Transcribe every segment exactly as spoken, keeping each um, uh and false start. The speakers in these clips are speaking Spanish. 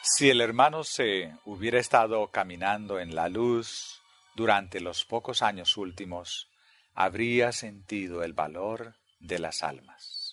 Si el hermano C hubiera estado caminando en la luz durante los pocos años últimos, habría sentido el valor de las almas.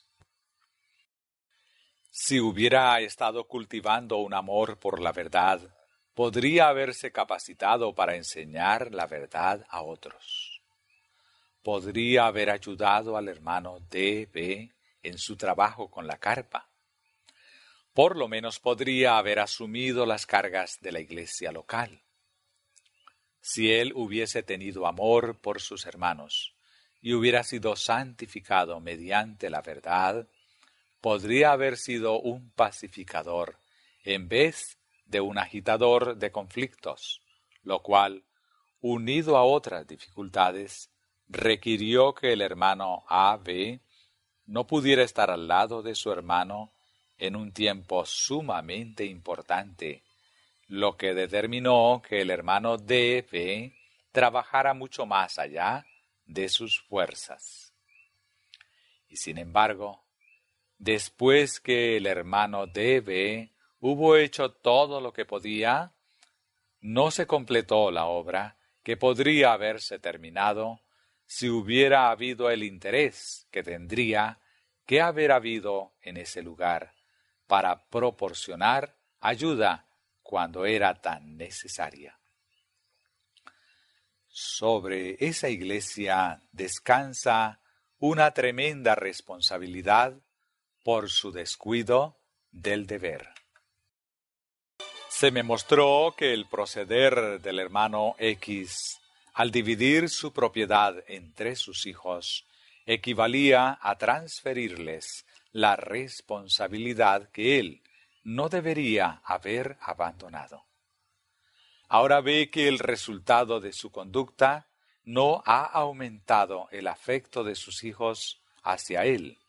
Si hubiera estado cultivando un amor por la verdad, podría haberse capacitado para enseñar la verdad a otros. Podría haber ayudado al hermano D B en su trabajo con la carpa. Por lo menos podría haber asumido las cargas de la iglesia local. Si él hubiese tenido amor por sus hermanos y hubiera sido santificado mediante la verdad, podría haber sido un pacificador en vez de un agitador de conflictos, lo cual, unido a otras dificultades, requirió que el hermano A B no pudiera estar al lado de su hermano en un tiempo sumamente importante, lo que determinó que el hermano D B trabajara mucho más allá de sus fuerzas. Y sin embargo, después que el hermano D B hubo hecho todo lo que podía, no se completó la obra que podría haberse terminado si hubiera habido el interés que tendría que haber habido en ese lugar para proporcionar ayuda cuando era tan necesaria. Sobre esa iglesia descansa una tremenda responsabilidad por su descuido del deber. Se me mostró que el proceder del hermano X al dividir su propiedad entre sus hijos equivalía a transferirles la responsabilidad que él no debería haber abandonado. Ahora ve que el resultado de su conducta no ha aumentado el afecto de sus hijos hacia él.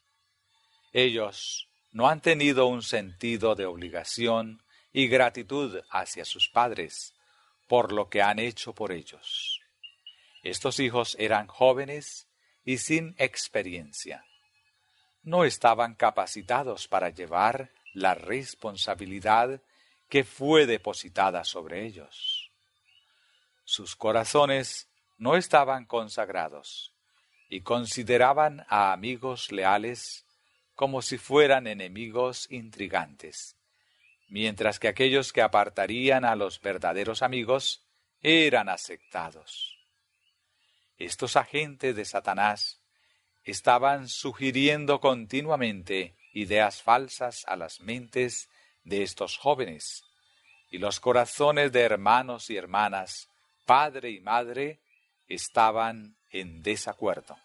Ellos no han tenido un sentido de obligación y gratitud hacia sus padres por lo que han hecho por ellos. Estos hijos eran jóvenes y sin experiencia. No estaban capacitados para llevar la responsabilidad que fue depositada sobre ellos. Sus corazones no estaban consagrados y consideraban a amigos leales como si fueran enemigos intrigantes, mientras que aquellos que apartarían a los verdaderos amigos eran aceptados. Estos agentes de Satanás estaban sugiriendo continuamente ideas falsas a las mentes de estos jóvenes, y los corazones de hermanos y hermanas, padre y madre, estaban en desacuerdo.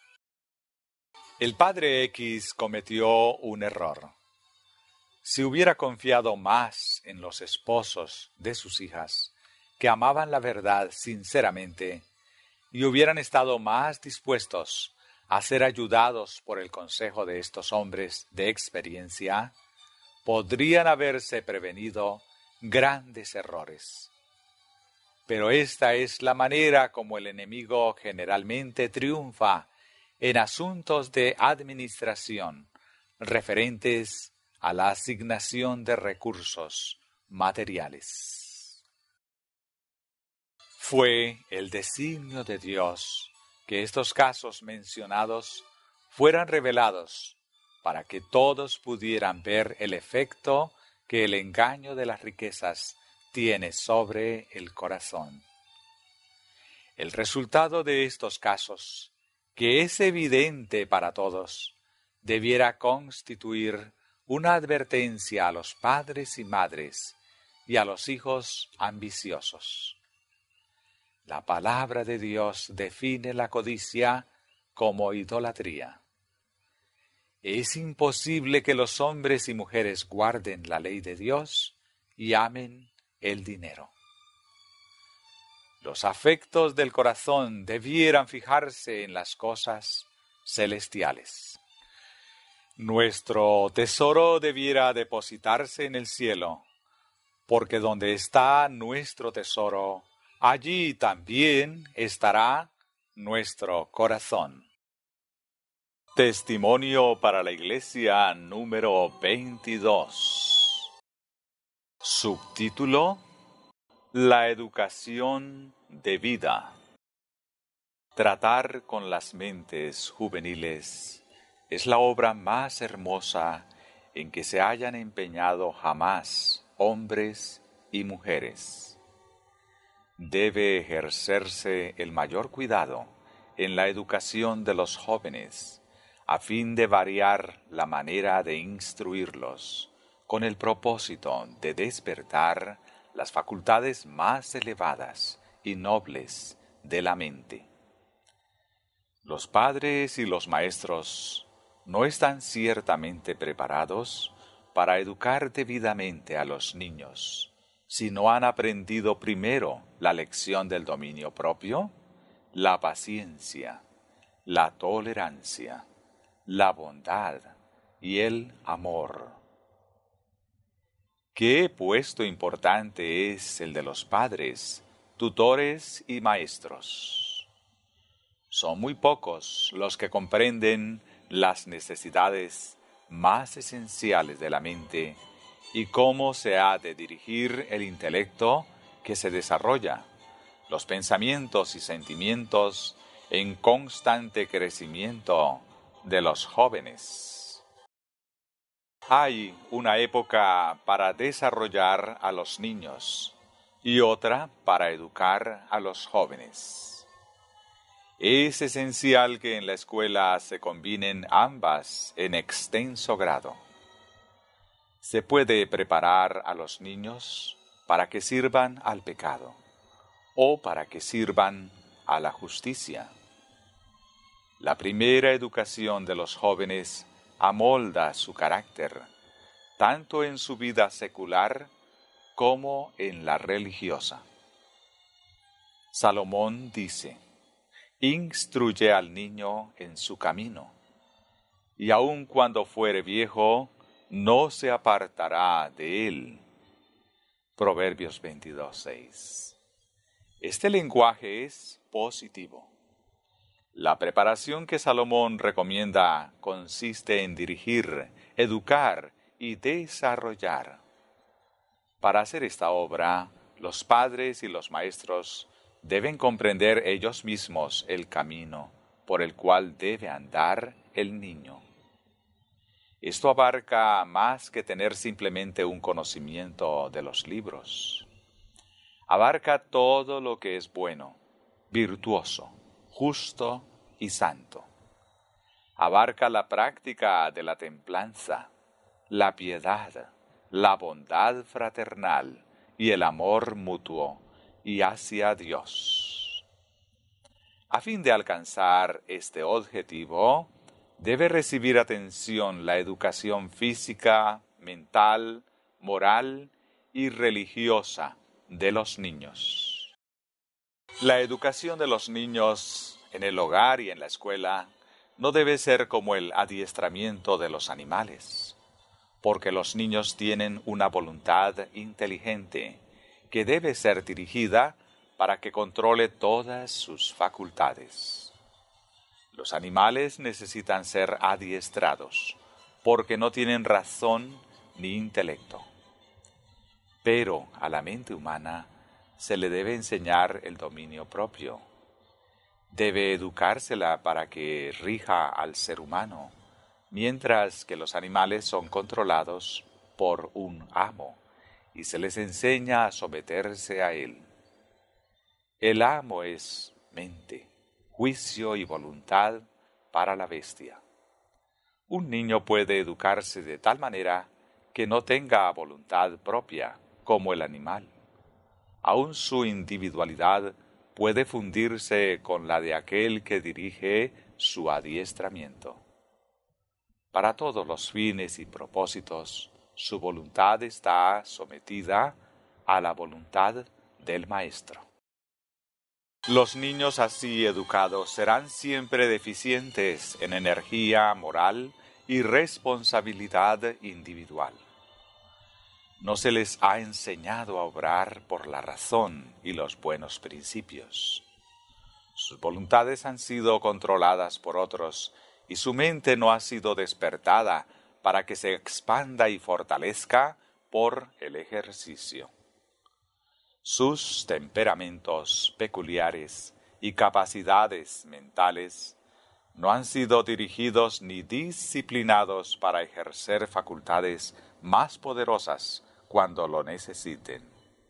El padre X cometió un error. Si hubiera confiado más en los esposos de sus hijas, que amaban la verdad sinceramente, y hubieran estado más dispuestos a ser ayudados por el consejo de estos hombres de experiencia, podrían haberse prevenido grandes errores. Pero esta es la manera como el enemigo generalmente triunfa en asuntos de administración referentes a la asignación de recursos materiales. Fue el designio de Dios que estos casos mencionados fueran revelados para que todos pudieran ver el efecto que el engaño de las riquezas tiene sobre el corazón. El resultado de estos casos, que es evidente para todos, debiera constituir una advertencia a los padres y madres y a los hijos ambiciosos. La palabra de Dios define la codicia como idolatría. Es imposible que los hombres y mujeres guarden la ley de Dios y amen el dinero. Los afectos del corazón debieran fijarse en las cosas celestiales. Nuestro tesoro debiera depositarse en el cielo, porque donde está nuestro tesoro, allí también estará nuestro corazón. Testimonio para la Iglesia número veintidós. Subtítulo: La educación de vida. Tratar con las mentes juveniles es la obra más hermosa en que se hayan empeñado jamás hombres y mujeres. Debe ejercerse el mayor cuidado en la educación de los jóvenes, a fin de variar la manera de instruirlos, con el propósito de despertar las facultades más elevadas y nobles de la mente. Los padres y los maestros no están ciertamente preparados para educar debidamente a los niños, si no han aprendido primero la lección del dominio propio, la paciencia, la tolerancia, la bondad y el amor. ¿Qué puesto importante es el de los padres, tutores y maestros? Son muy pocos los que comprenden las necesidades más esenciales de la mente y cómo se ha de dirigir el intelecto que se desarrolla, los pensamientos y sentimientos en constante crecimiento de los jóvenes. Hay una época para desarrollar a los niños y otra para educar a los jóvenes. Es esencial que en la escuela se combinen ambas en extenso grado. Se puede preparar a los niños para que sirvan al pecado o para que sirvan a la justicia. La primera educación de los jóvenes amolda su carácter, tanto en su vida secular como en la religiosa. Salomón dice: instruye al niño en su camino, y aun cuando fuere viejo, no se apartará de él. Proverbios veintidós, seis. Este lenguaje es positivo. La preparación que Salomón recomienda consiste en dirigir, educar y desarrollar. Para hacer esta obra, los padres y los maestros deben comprender ellos mismos el camino por el cual debe andar el niño. Esto abarca más que tener simplemente un conocimiento de los libros. Abarca todo lo que es bueno, virtuoso, justo y santo. Abarca la práctica de la templanza, la piedad, la bondad fraternal y el amor mutuo y hacia Dios. A fin de alcanzar este objetivo, debe recibir atención la educación física, mental, moral y religiosa de los niños. La educación de los niños en el hogar y en la escuela no debe ser como el adiestramiento de los animales, porque los niños tienen una voluntad inteligente que debe ser dirigida para que controle todas sus facultades. Los animales necesitan ser adiestrados, porque no tienen razón ni intelecto. Pero a la mente humana se le debe enseñar el dominio propio. Debe educársela para que rija al ser humano, mientras que los animales son controlados por un amo y se les enseña a someterse a él. El amo es mente, juicio y voluntad para la bestia. Un niño puede educarse de tal manera que no tenga voluntad propia como el animal. Aún su individualidad puede fundirse con la de aquel que dirige su adiestramiento. Para todos los fines y propósitos, su voluntad está sometida a la voluntad del maestro. Los niños así educados serán siempre deficientes en energía moral y responsabilidad individual. No se les ha enseñado a obrar por la razón y los buenos principios. Sus voluntades han sido controladas por otros y su mente no ha sido despertada para que se expanda y fortalezca por el ejercicio. Sus temperamentos peculiares y capacidades mentales no han sido dirigidos ni disciplinados para ejercer facultades más poderosas cuando lo necesiten.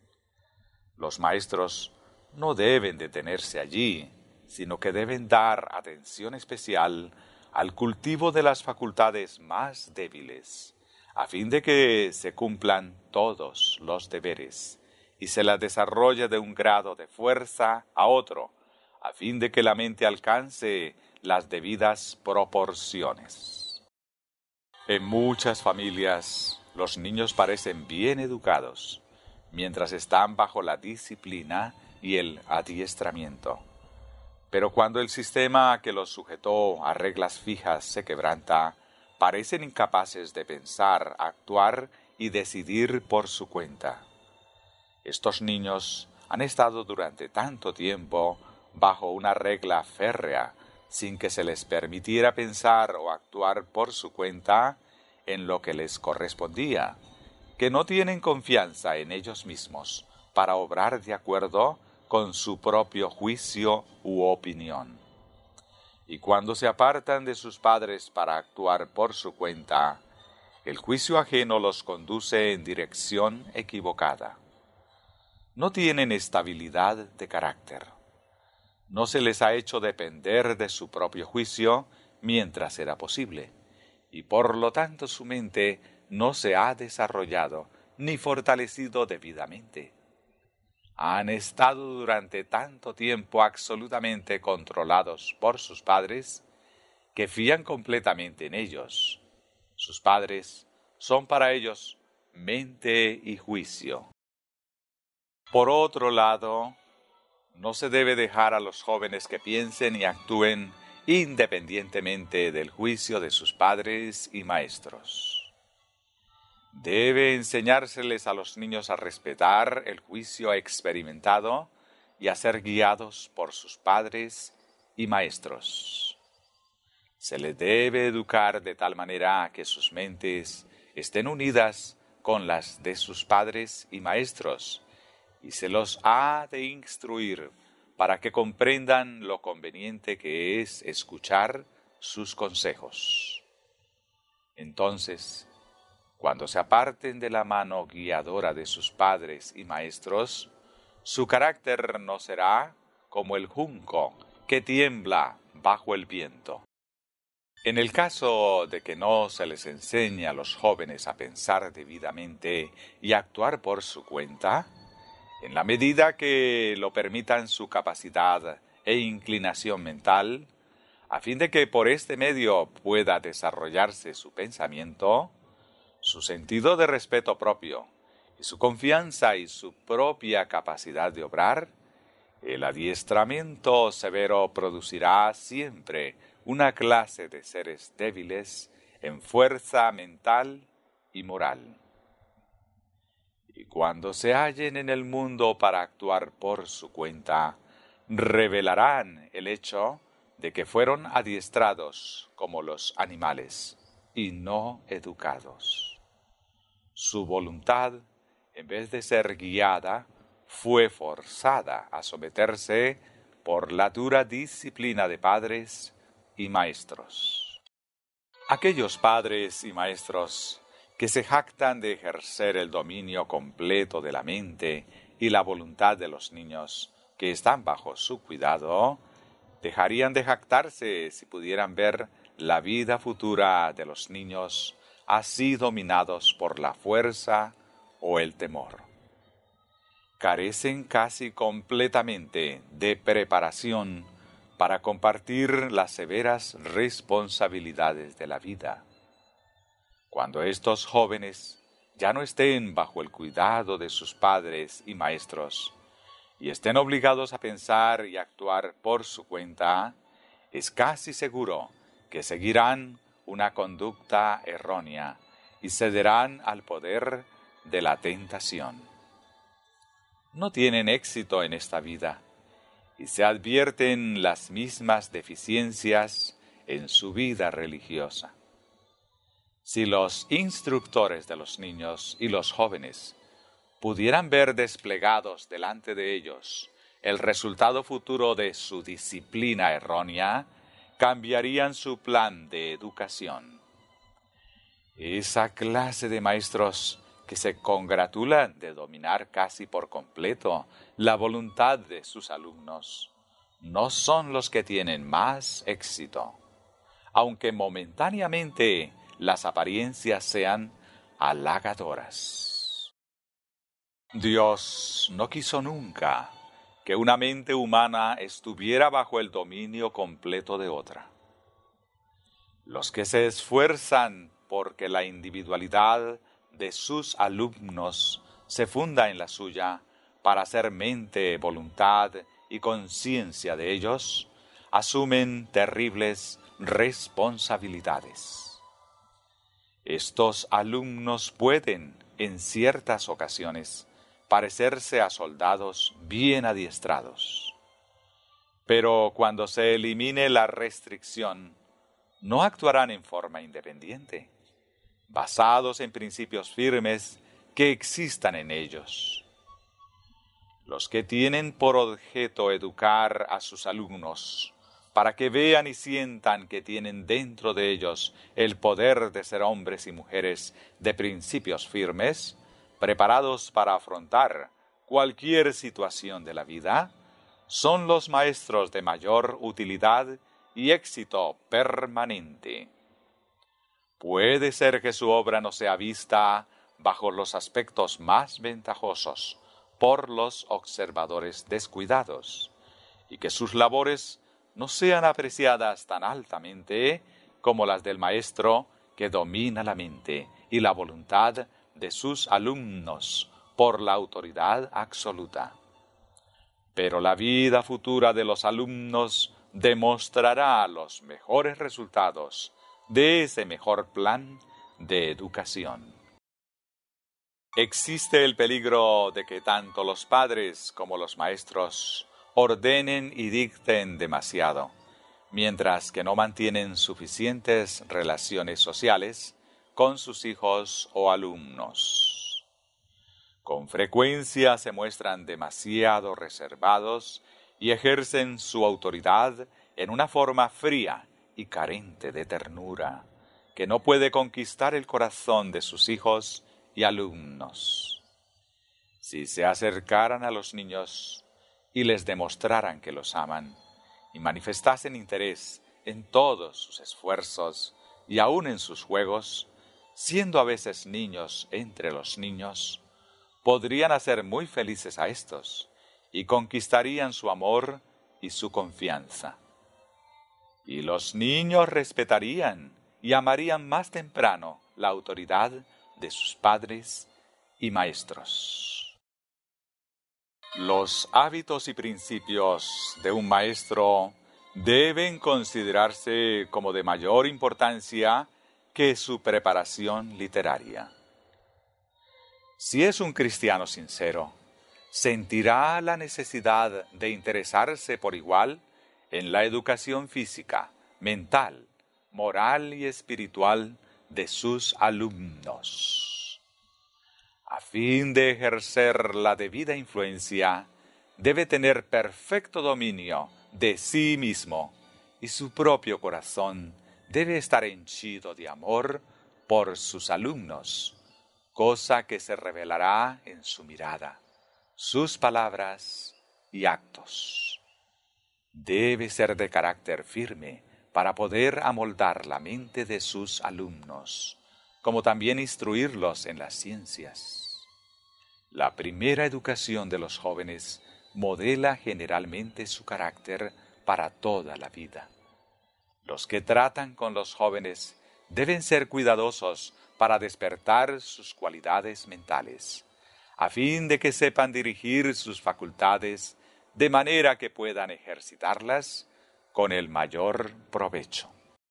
Los maestros no deben detenerse allí, sino que deben dar atención especial al cultivo de las facultades más débiles, a fin de que se cumplan todos los deberes y se la desarrolle de un grado de fuerza a otro, a fin de que la mente alcance las debidas proporciones. En muchas familias, los niños parecen bien educados, mientras están bajo la disciplina y el adiestramiento. Pero cuando el sistema que los sujetó a reglas fijas se quebranta, parecen incapaces de pensar, actuar y decidir por su cuenta. Estos niños han estado durante tanto tiempo bajo una regla férrea, sin que se les permitiera pensar o actuar por su cuenta en lo que les correspondía, que no tienen confianza en ellos mismos para obrar de acuerdo con su propio juicio u opinión. Y cuando se apartan de sus padres para actuar por su cuenta, el juicio ajeno los conduce en dirección equivocada. No tienen estabilidad de carácter. No se les ha hecho depender de su propio juicio mientras era posible, y por lo tanto su mente no se ha desarrollado ni fortalecido debidamente. Han estado durante tanto tiempo absolutamente controlados por sus padres que fían completamente en ellos. Sus padres son para ellos mente y juicio. Por otro lado, no se debe dejar a los jóvenes que piensen y actúen independientemente del juicio de sus padres y maestros. Debe enseñárseles a los niños a respetar el juicio experimentado y a ser guiados por sus padres y maestros. Se les debe educar de tal manera que sus mentes estén unidas con las de sus padres y maestros, y se los ha de instruir para que comprendan lo conveniente que es escuchar sus consejos. Entonces, cuando se aparten de la mano guiadora de sus padres y maestros, su carácter no será como el junco que tiembla bajo el viento. En el caso de que no se les enseñe a los jóvenes a pensar debidamente y actuar por su cuenta, en la medida que lo permitan su capacidad e inclinación mental, a fin de que por este medio pueda desarrollarse su pensamiento, su sentido de respeto propio y su confianza y su propia capacidad de obrar, el adiestramiento severo producirá siempre una clase de seres débiles en fuerza mental y moral. Y cuando se hallen en el mundo para actuar por su cuenta, revelarán el hecho de que fueron adiestrados como los animales y no educados. Su voluntad, en vez de ser guiada, fue forzada a someterse por la dura disciplina de padres y maestros. Aquellos padres y maestros que se jactan de ejercer el dominio completo de la mente y la voluntad de los niños que están bajo su cuidado, dejarían de jactarse si pudieran ver la vida futura de los niños así dominados por la fuerza o el temor. Carecen casi completamente de preparación para compartir las severas responsabilidades de la vida. Cuando estos jóvenes ya no estén bajo el cuidado de sus padres y maestros y estén obligados a pensar y actuar por su cuenta, es casi seguro que seguirán una conducta errónea y cederán al poder de la tentación. No tienen éxito en esta vida y se advierten las mismas deficiencias en su vida religiosa. Si los instructores de los niños y los jóvenes pudieran ver desplegados delante de ellos el resultado futuro de su disciplina errónea, cambiarían su plan de educación. Esa clase de maestros que se congratulan de dominar casi por completo la voluntad de sus alumnos no son los que tienen más éxito, aunque momentáneamente las apariencias sean halagadoras. Dios no quiso nunca que una mente humana estuviera bajo el dominio completo de otra. Los que se esfuerzan porque la individualidad de sus alumnos se funda en la suya para hacer mente, voluntad y conciencia de ellos, asumen terribles responsabilidades. Estos alumnos pueden, en ciertas ocasiones, parecerse a soldados bien adiestrados. Pero cuando se elimine la restricción, no actuarán en forma independiente, basados en principios firmes que existan en ellos. Los que tienen por objeto educar a sus alumnos para que vean y sientan que tienen dentro de ellos el poder de ser hombres y mujeres de principios firmes, preparados para afrontar cualquier situación de la vida, son los maestros de mayor utilidad y éxito permanente. Puede ser que su obra no sea vista bajo los aspectos más ventajosos por los observadores descuidados, y que sus labores no sean apreciadas tan altamente como las del maestro que domina la mente y la voluntad de sus alumnos por la autoridad absoluta. Pero la vida futura de los alumnos demostrará los mejores resultados de ese mejor plan de educación. Existe el peligro de que tanto los padres como los maestros ordenen y dicten demasiado, mientras que no mantienen suficientes relaciones sociales con sus hijos o alumnos. Con frecuencia se muestran demasiado reservados y ejercen su autoridad en una forma fría y carente de ternura, que no puede conquistar el corazón de sus hijos y alumnos. Si se acercaran a los niños y les demostraran que los aman, y manifestasen interés en todos sus esfuerzos y aun en sus juegos, siendo a veces niños entre los niños, podrían hacer muy felices a estos y conquistarían su amor y su confianza. Y los niños respetarían y amarían más temprano la autoridad de sus padres y maestros. Los hábitos y principios de un maestro deben considerarse como de mayor importancia que su preparación literaria. Si es un cristiano sincero, sentirá la necesidad de interesarse por igual en la educación física, mental, moral y espiritual de sus alumnos. A fin de ejercer la debida influencia, debe tener perfecto dominio de sí mismo y su propio corazón debe estar henchido de amor por sus alumnos, cosa que se revelará en su mirada, sus palabras y actos. Debe ser de carácter firme para poder amoldar la mente de sus alumnos, como también instruirlos en las ciencias. La primera educación de los jóvenes modela generalmente su carácter para toda la vida. Los que tratan con los jóvenes deben ser cuidadosos para despertar sus cualidades mentales, a fin de que sepan dirigir sus facultades de manera que puedan ejercitarlas con el mayor provecho.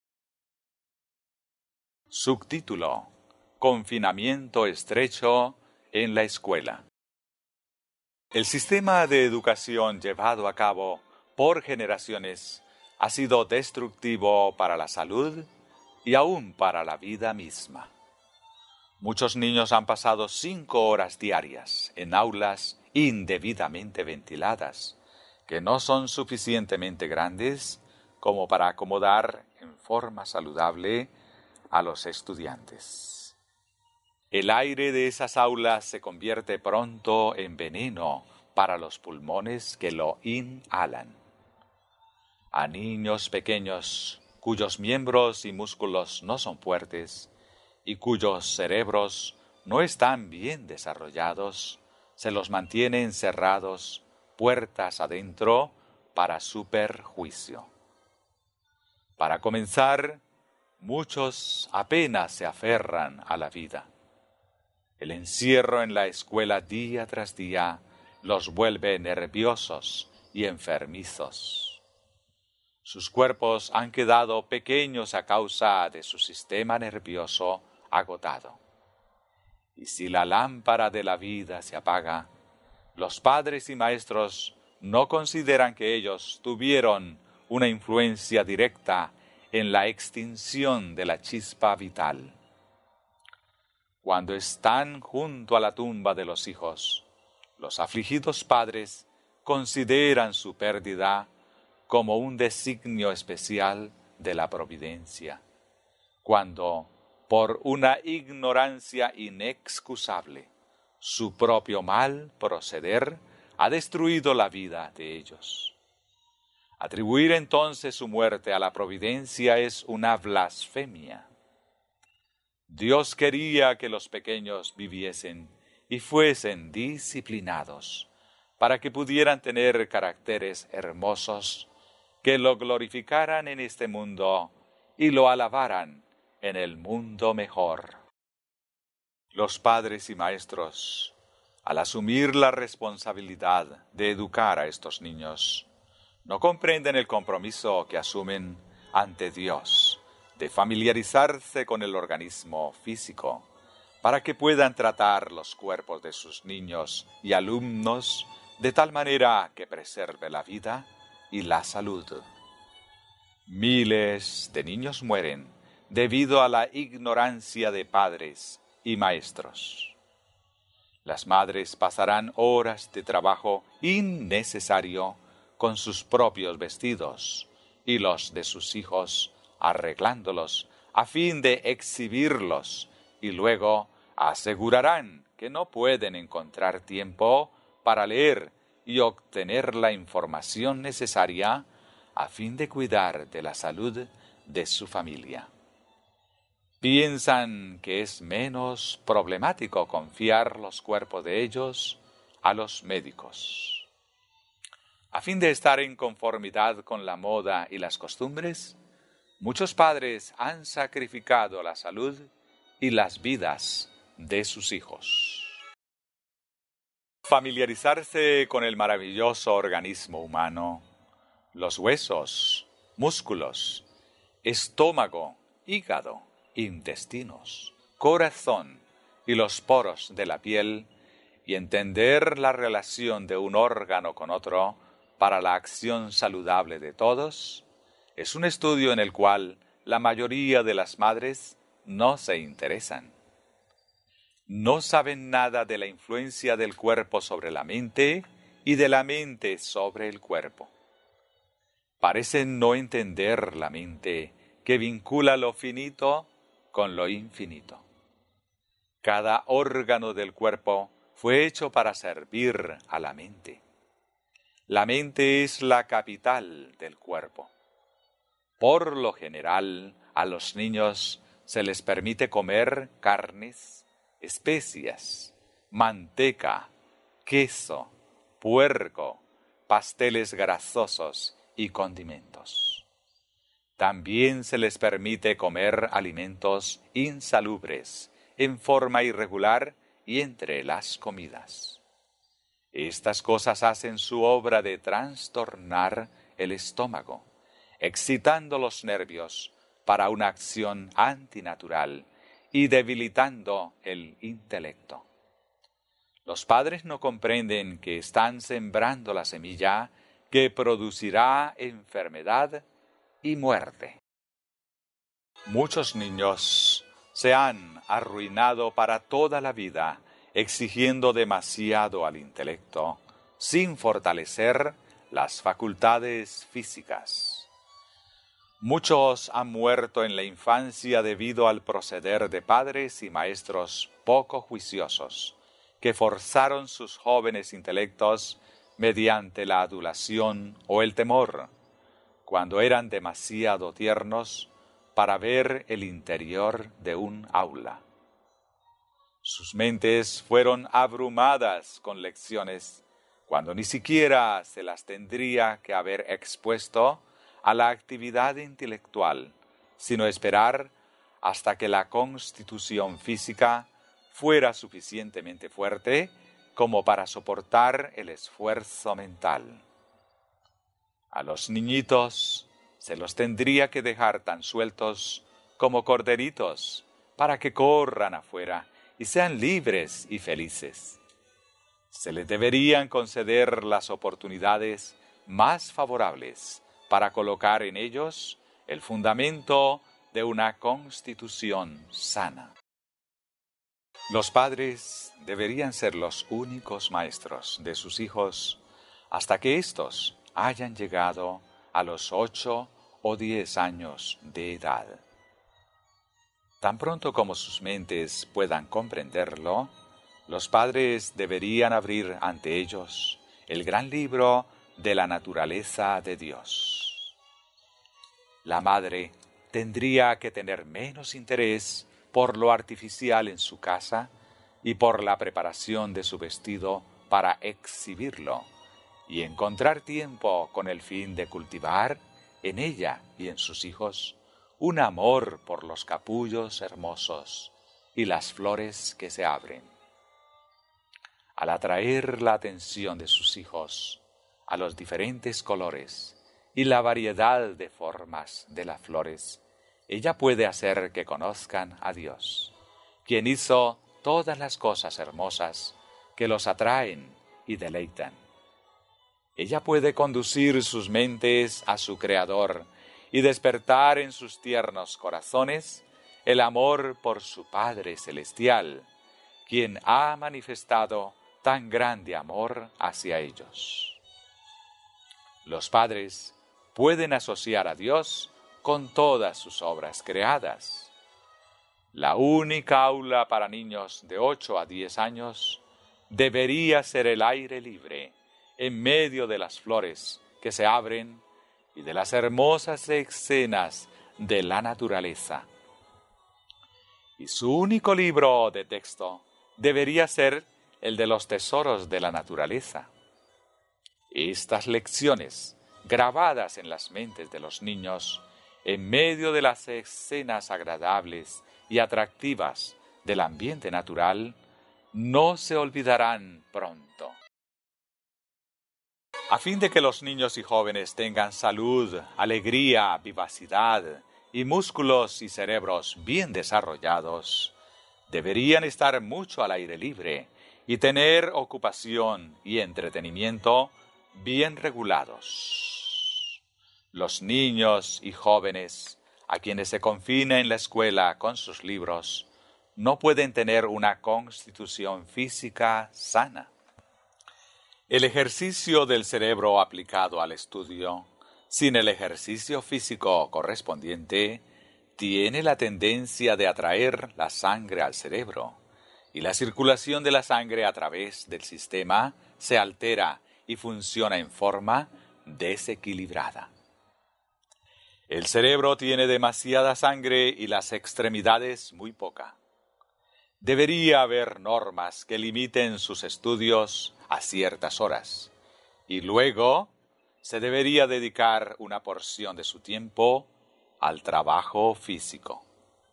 Subtítulo: Confinamiento estrecho en la escuela. El sistema de educación llevado a cabo por generaciones ha sido destructivo para la salud y aún para la vida misma. Muchos niños han pasado cinco horas diarias en aulas indebidamente ventiladas, que no son suficientemente grandes como para acomodar en forma saludable a los estudiantes. El aire de esas aulas se convierte pronto en veneno para los pulmones que lo inhalan. A niños pequeños cuyos miembros y músculos no son fuertes y cuyos cerebros no están bien desarrollados, se los mantiene encerrados puertas adentro para su perjuicio. Para comenzar, muchos apenas se aferran a la vida. El encierro en la escuela día tras día los vuelve nerviosos y enfermizos. Sus cuerpos han quedado pequeños a causa de su sistema nervioso agotado. Y si la lámpara de la vida se apaga, los padres y maestros no consideran que ellos tuvieron una influencia directa en la extinción de la chispa vital. Cuando están junto a la tumba de los hijos, los afligidos padres consideran su pérdida como un designio especial de la providencia, cuando, por una ignorancia inexcusable, su propio mal proceder ha destruido la vida de ellos. Atribuir entonces su muerte a la providencia es una blasfemia. Dios quería que los pequeños viviesen y fuesen disciplinados, para que pudieran tener caracteres hermosos que lo glorificaran en este mundo y lo alabaran en el mundo mejor. Los padres y maestros, al asumir la responsabilidad de educar a estos niños, no comprenden el compromiso que asumen ante Dios de familiarizarse con el organismo físico para que puedan tratar los cuerpos de sus niños y alumnos de tal manera que preserve la vida y la salud. Miles de niños mueren debido a la ignorancia de padres y maestros. Las madres pasarán horas de trabajo innecesario con sus propios vestidos y los de sus hijos arreglándolos a fin de exhibirlos y luego asegurarán que no pueden encontrar tiempo para leer y obtener la información necesaria a fin de cuidar de la salud de su familia. Piensan que es menos problemático confiar los cuerpos de ellos a los médicos. A fin de estar en conformidad con la moda y las costumbres, muchos padres han sacrificado la salud y las vidas de sus hijos. Familiarizarse con el maravilloso organismo humano, los huesos, músculos, estómago, hígado, intestinos, corazón y los poros de la piel, y entender la relación de un órgano con otro para la acción saludable de todos, es un estudio en el cual la mayoría de las madres no se interesan. No saben nada de la influencia del cuerpo sobre la mente y de la mente sobre el cuerpo. Parecen no entender la mente que vincula lo finito con lo infinito. Cada órgano del cuerpo fue hecho para servir a la mente. La mente es la capital del cuerpo. Por lo general, a los niños se les permite comer carnes, especias, manteca, queso, puerco, pasteles grasosos y condimentos. También se les permite comer alimentos insalubres en forma irregular y entre las comidas. Estas cosas hacen su obra de trastornar el estómago, excitando los nervios para una acción antinatural y debilitando el intelecto. Los padres no comprenden que están sembrando la semilla que producirá enfermedad y muerte. Muchos niños se han arruinado para toda la vida, exigiendo demasiado al intelecto, sin fortalecer las facultades físicas. Muchos han muerto en la infancia debido al proceder de padres y maestros poco juiciosos, que forzaron sus jóvenes intelectos mediante la adulación o el temor, cuando eran demasiado tiernos para ver el interior de un aula. Sus mentes fueron abrumadas con lecciones, cuando ni siquiera se las tendría que haber expuesto a la actividad intelectual, sino esperar hasta que la constitución física fuera suficientemente fuerte como para soportar el esfuerzo mental. A los niñitos se los tendría que dejar tan sueltos como corderitos para que corran afuera y sean libres y felices. Se les deberían conceder las oportunidades más favorables para colocar en ellos el fundamento de una constitución sana. Los padres deberían ser los únicos maestros de sus hijos hasta que éstos hayan llegado a los ocho o diez años de edad. Tan pronto como sus mentes puedan comprenderlo, los padres deberían abrir ante ellos el gran libro de la naturaleza de Dios. La madre tendría que tener menos interés por lo artificial en su casa y por la preparación de su vestido para exhibirlo, y encontrar tiempo con el fin de cultivar en ella y en sus hijos un amor por los capullos hermosos y las flores que se abren. Al atraer la atención de sus hijos a los diferentes colores y la variedad de formas de las flores, ella puede hacer que conozcan a Dios, quien hizo todas las cosas hermosas que los atraen y deleitan. Ella puede conducir sus mentes a su Creador y despertar en sus tiernos corazones el amor por su Padre Celestial, quien ha manifestado tan grande amor hacia ellos. Los padres pueden asociar a Dios con todas sus obras creadas. La única aula para niños de ocho a diez años debería ser el aire libre, en medio de las flores que se abren y de las hermosas escenas de la naturaleza. Y su único libro de texto debería ser el de los tesoros de la naturaleza. Estas lecciones, grabadas en las mentes de los niños, en medio de las escenas agradables y atractivas del ambiente natural, no se olvidarán pronto. A fin de que los niños y jóvenes tengan salud, alegría, vivacidad y músculos y cerebros bien desarrollados, deberían estar mucho al aire libre y tener ocupación y entretenimiento bien regulados. Los niños y jóvenes a quienes se confina en la escuela con sus libros no pueden tener una constitución física sana. El ejercicio del cerebro aplicado al estudio, sin el ejercicio físico correspondiente, tiene la tendencia de atraer la sangre al cerebro, y la circulación de la sangre a través del sistema se altera y funciona en forma desequilibrada. El cerebro tiene demasiada sangre y las extremidades muy poca. Debería haber normas que limiten sus estudios a ciertas horas, y luego se debería dedicar una porción de su tiempo al trabajo físico.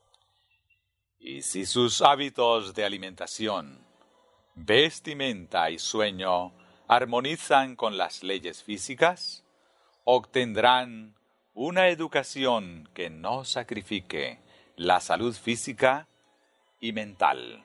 Y si sus hábitos de alimentación, vestimenta y sueño armonizan con las leyes físicas, obtendrán una educación que no sacrifique la salud física y mental.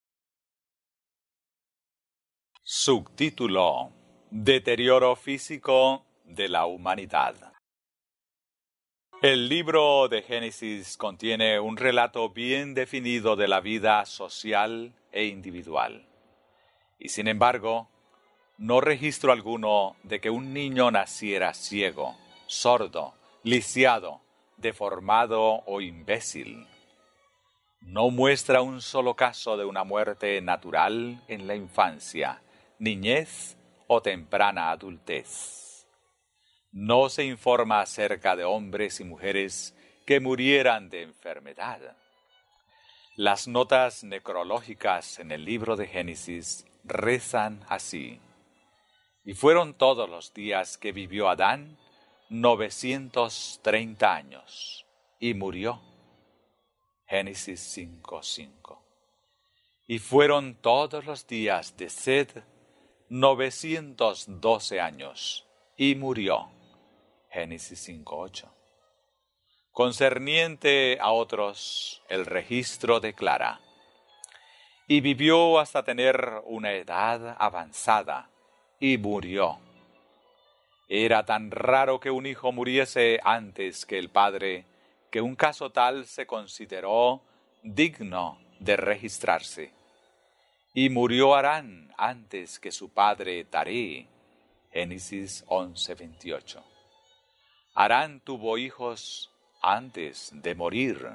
Subtítulo: Deterioro físico de la humanidad. El libro de Génesis contiene un relato bien definido de la vida social e individual. Y sin embargo, no registro alguno de que un niño naciera ciego, sordo, lisiado, deformado o imbécil. No muestra un solo caso de una muerte natural en la infancia, niñez o temprana adultez. No se informa acerca de hombres y mujeres que murieran de enfermedad. Las notas necrológicas en el libro de Génesis rezan así: y fueron todos los días que vivió Adán novecientos treinta años, y murió. Génesis cinco cinco. Y fueron todos los días de Sed novecientos doce años, y murió. Génesis cinco ocho. Concerniente a otros, el registro declara: y vivió hasta tener una edad avanzada, y murió. Era tan raro que un hijo muriese antes que el padre, que un caso tal se consideró digno de registrarse. Y murió Harán antes que su padre Taré. Génesis once veintiocho. Harán tuvo hijos antes de morir.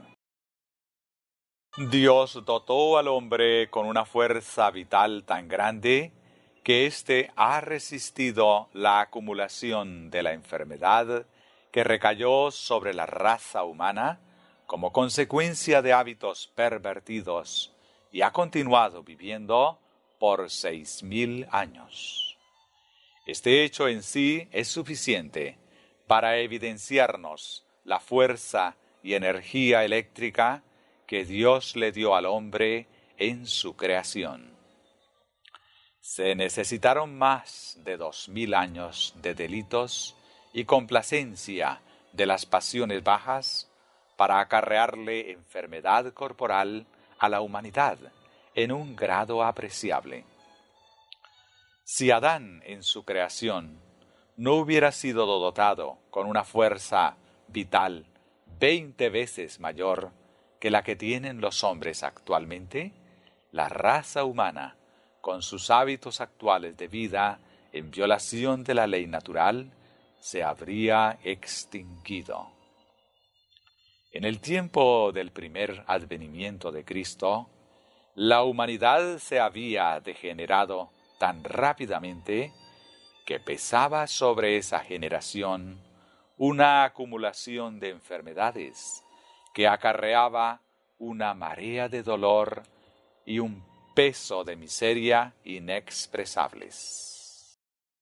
Dios dotó al hombre con una fuerza vital tan grande que éste ha resistido la acumulación de la enfermedad que recayó sobre la raza humana como consecuencia de hábitos pervertidos y ha continuado viviendo por seis mil años. Este hecho en sí es suficiente para evidenciarnos la fuerza y energía eléctrica que Dios le dio al hombre en su creación. Se necesitaron más de dos mil años de delitos y complacencia de las pasiones bajas para acarrearle enfermedad corporal a la humanidad en un grado apreciable. Si Adán en su creación no hubiera sido dotado con una fuerza vital veinte veces mayor que la que tienen los hombres actualmente, la raza humana, con sus hábitos actuales de vida en violación de la ley natural, se habría extinguido. En el tiempo del primer advenimiento de Cristo, la humanidad se había degenerado tan rápidamente que pesaba sobre esa generación una acumulación de enfermedades que acarreaba una marea de dolor y un peso de miseria inexpresables.